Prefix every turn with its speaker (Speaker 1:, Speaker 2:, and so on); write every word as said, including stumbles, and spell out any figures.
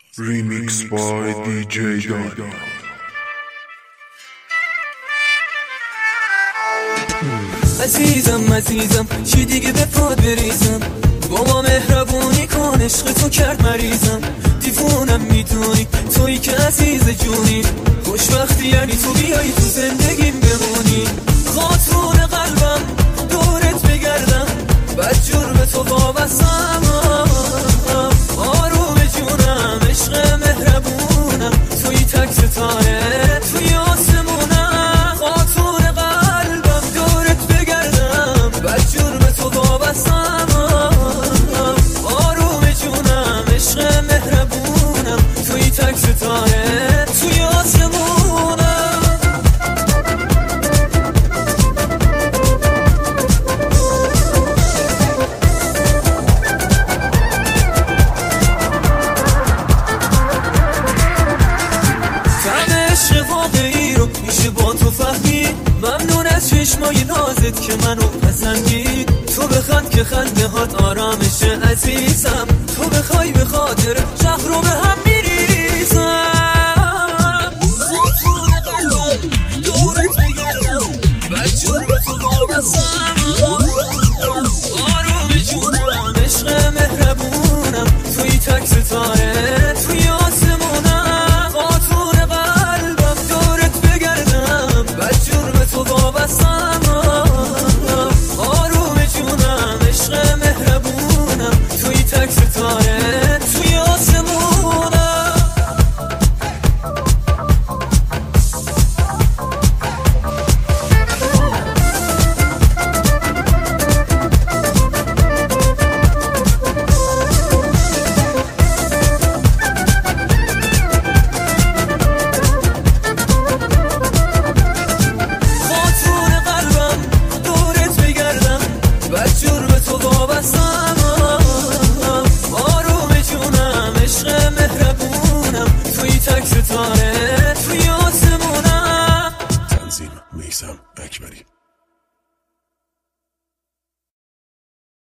Speaker 1: Remix by دی جی دانی.
Speaker 2: عزیزم عزیزم چی دیگه به پاد بریزم، با ما مهربونی کن، عشق تو کرد مریضم، دیوونم میدونی تویی که عزیز جونی، خوشبختی یعنی تو بیایی تو زندگیم بمونی، خاطرون قلبم دورت بگردم، بدجور به تو وابستم، آروم جونم عشق مهربونم، تویی تک ستاره توی آسمونم، خاطرون قلبم دورت بگردم، بدجور به تو وابستم، آروم جونم عشق مهربونم، تویی تک ستاره توی آسمونم. عشق واقعی رو میشه با تو فهمی، ممنون از چشمای نازت که منو پسندی، تو بخند که خنده هات آرامشه عزیزم، تو بخوای به خاطر شهر رو به هم میریزم، خاطرون قلبم دورت بگردم، بدجور به تو وابستم، آروم جونم عشق مهربونم، توی تک ستاره